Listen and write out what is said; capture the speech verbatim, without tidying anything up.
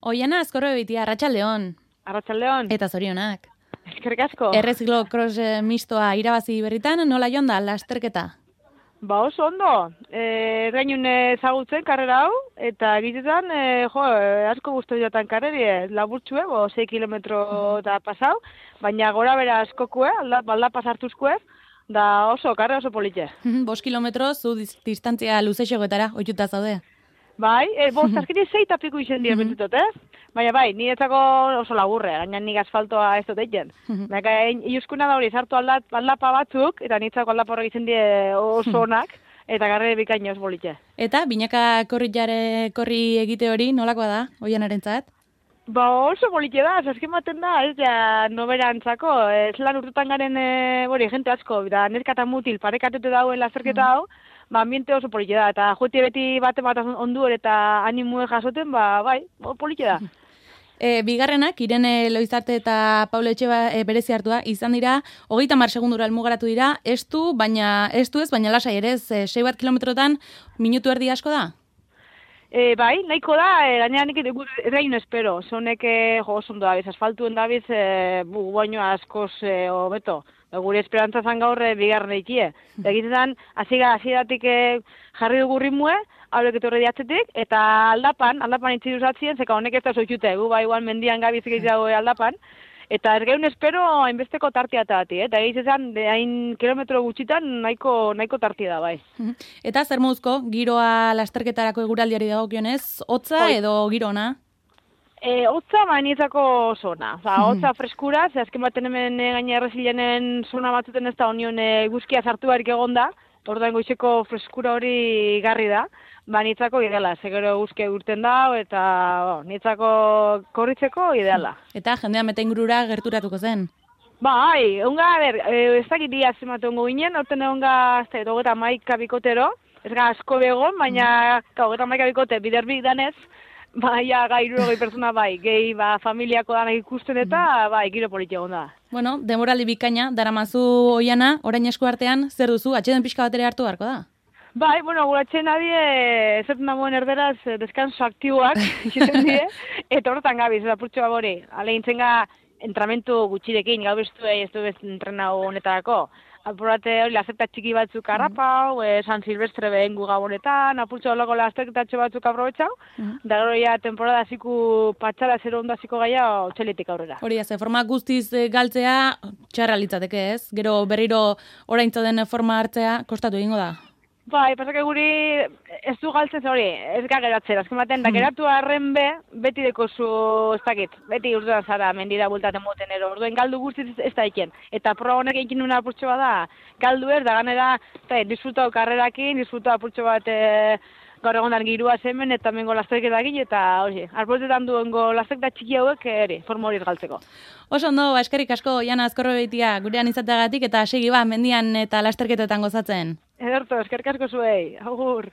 Oiana Azkorro behitia, Arratsaldeon. Arratsaldeon. Eta zorionak. Eskerrik asko. Erreziklo cross mistoa irabazi berritan, nola joan da lasterketa? Ba oso ondo. Eh, gainun ezagutzen karrera hau, eta egitetan, eh, jo, eh, asko guztu jotan karrerie, laburtsue, bo, sei kilometro da pasau, baina gora bera askokue, alda, alda pasartuzkue, da oso, karre oso politxe. Bost kilometro, zu distantzia luzexogetara, oituta zaude. Bai, e, bost azkini zei tapiku izen dira bentutot, eh? Baina bai, niretzako oso laburre, gaina nik asfaltoa ez dut egin. Baina iuskuna da hori, sartu aldat, aldapa batzuk, eta niretzako aldapa horrek izan die oso onak, eta garre bikaino oso bolitxe. Eta, binaka korri jare korri egite hori, nolakoa da, Oianarentzat? Ba oso bolitxe da, zasken baten da, ez ja noberantzako, ez lan urtutan garen, e, bori, jente asko, da neskata mutil parekatute dauen lazerketa hau, ba, ambiente oso politxe da, eta jueti beti bate bat onduer eta animue jasoten, ba, bai, politxe da. E, bigarrenak, Irene Loizarte eta Paulo Etxeba e, berezi hartua, izan dira, hogeita hamar segundura helmugaratu dira, ez du, baina ez du ez, baina lasai ere, ez, sei bat kilometrotan minutu erdi asko da? E, bai, nahiko da, e, gaina nik erraino espero, zonek jo oso ondo dabiz, asfaltuen dabiz, e, bu, baino askoz e, hobeto. Gure esperantza zan gaur e, bigarren eikie. Egitetan, hasiga hasieratik e, jarri dugu ritmue, haurek etorri diatzetik, eta aldapan, aldapan itzi duzatzien, zeka honek ez da zoitute, gu ba igual mendian gabiz egitzago aldapan, eta ez gehiun espero hainbesteko tartia eta bati, eh? Eta egitetan, hain kilometro gutxitan nahiko, nahiko tartia da, bai. Eta zer moduzko, giroa lasterketarako eguraldiari dagokionez, hotza edo girona? E, hotza bainitzako zona, oza, hotza freskura, ze azken baten hemen e, gaina errezilenen zona batzuten ez da onion e, guzkia sartu barik egonda, orduan goizeko freskura hori garri da, ba nitzako ideala, segero guzkia urten da, eta bo, nitzako korritzeko ideala. Eta jendean meta ingurura gerturatuko zen? Bai, onga, ber, e, ez dakit dia zematu ongo ginen, orten onga, ez da, hogeta maika bikotero, ez ga asko begon, baina, hogeta maika bikote, biderbik danez, baina gairu hogei pertsona bai, gehi ba, familiako danak ikusten eta bai, giro politia gonda. Bueno, demoraldi bikaina, daramazu Oiana, orain esku artean, zer duzu, atxeden pixka batera hartu beharko da? Bai, bueno, guratzen adie, ez nagoen erderaz, deskanso aktiboak, izan die, eta horretan gabiz, eta purtsu babori, ale intzenga entramentu gutxirekin, gau bestu ez du bez entrenau honetarako. Apurate hori lazerta txiki batzuk harrapau, mm. e, San Silvestre behen gu gabonetan, apurtxo loko lazerketatxo batzuk aprobetxau, mm. da gero ya temporada ziku patxara zer ondo ziko gaia otxeletik aurrera. Hori da, ze forma guztiz galtzea txarra litzateke ez? Gero berriro oraintza den forma hartzea kostatu egingo da? Bai, pasak guri ez du galtzen hori, ez gageratzen, azken baten, da geratu arren be, beti deko zu, ez dakit, beti urtean zara, mendira bultaten moten ero, orduen galdu guztiz ez da iken. Eta pro honek egin nuna apurtxo bat da, galdu ez, da ganera, eta disfrutau karrerakin, disfrutau apurtxo bat e, gaur egondan girua zemen, eta mengo lasterketakin, eta hori, arbotetan duengo lasterketa txiki hauek, eri, forma hori galtzeko. Oso ondo, eskerrik asko, Oiana Azkorro behitia, gurean izateagatik, eta segi ba, mendian eta lasterketetan gozatzen. Ederto, eskerrik asko zuei, agur.